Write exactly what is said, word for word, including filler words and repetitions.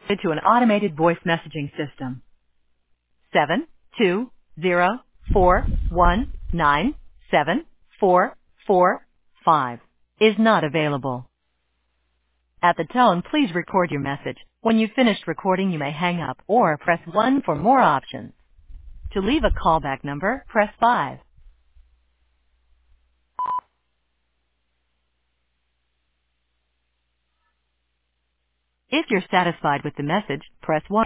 to an automated voice messaging system. seven two zero four one nine seven four four five is not available. At the tone, please record your message. When you've finished recording, you may hang up or press one for more options. To leave a callback number, press five. If you're satisfied with the message, press one.